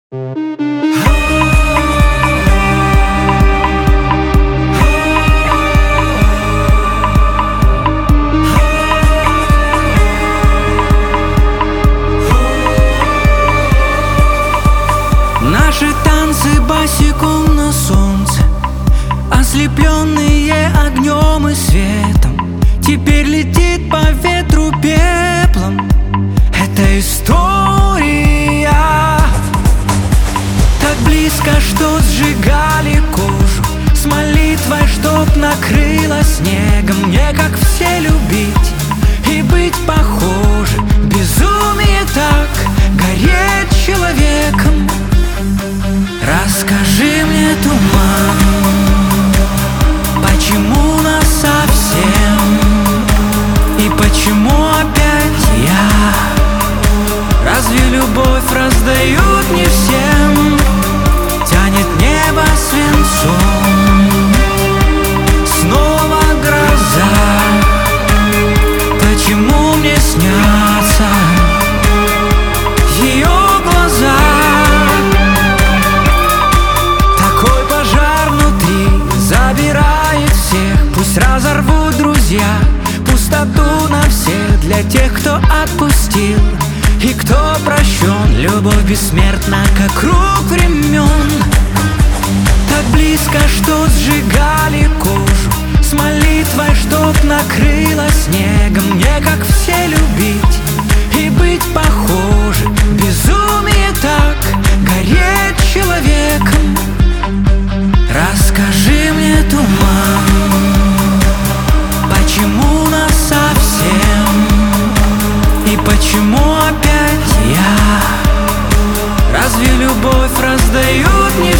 Наши танцы босиком на солнце, ослепленные огнем и светом, теперь летит по ветру пеплом эта история. Так близко, что сжигали кожу, с молитвой, чтоб накрыло снегом. Мне, как все, любить и быть похожим. Безумие так, гореть человеком. Расскажи мне, туман, почему нас совсем, и почему опять я? Разве любовь раздают не всем? Тянет небо свинцом, снова гроза. Почему мне снятся ее глаза? Такой пожар внутри забирает всех. Пусть разорвут друзья пустоту на всех. Для тех, кто отпустил и кто прощен, любовь бессмертна, как круг времен. Так близко, что сжигали кожу, с молитвой, чтоб накрыло снегом. Мне, как все, любить и быть похожим. Безумие так, гореть человеком. Расскажи мне, туман, почему нас совсем, и почему опять я? Разве любовь раздают не